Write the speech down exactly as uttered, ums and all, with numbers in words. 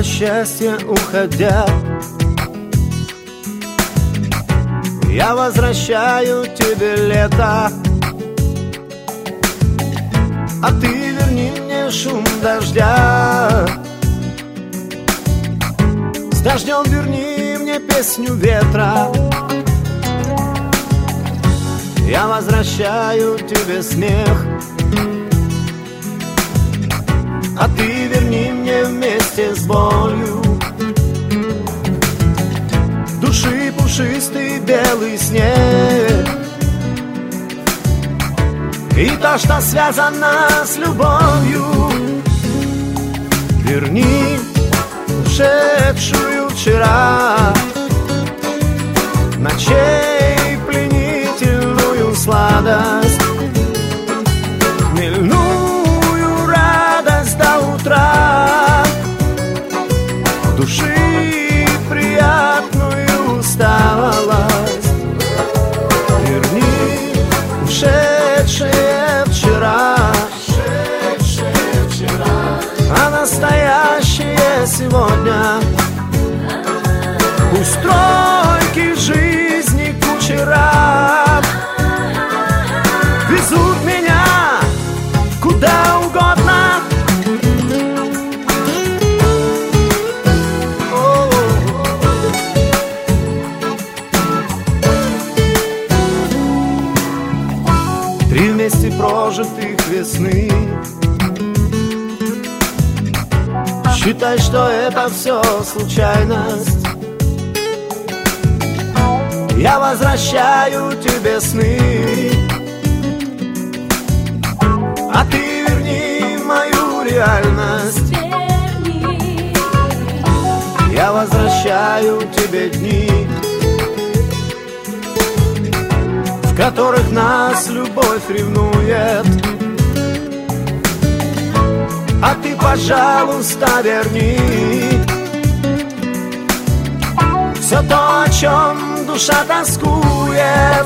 счастья уходя, я возвращаю тебе лето, а ты верни мне шум дождя. С дождем верни мне песню ветра, я возвращаю тебе смех, а ты верни мне вместе с болью души пушистый белый снег. И то, что связано с любовью, верни ушедшую вчера, ночей пленительную сладость, хмельную радость до утра, души приятную усталость. Верни ушедшее вчера, ушедшее вчера, а настоящее сегодня. Устройки жизни кучера везут меня куда угодно. Три вместе прожитых весны, считай, что это все случайность. Я возвращаю тебе сны, а ты верни мою реальность. Я возвращаю тебе дни, в которых нас любовь ревнует, а ты, пожалуйста, верни все то, о чем душа тоскует.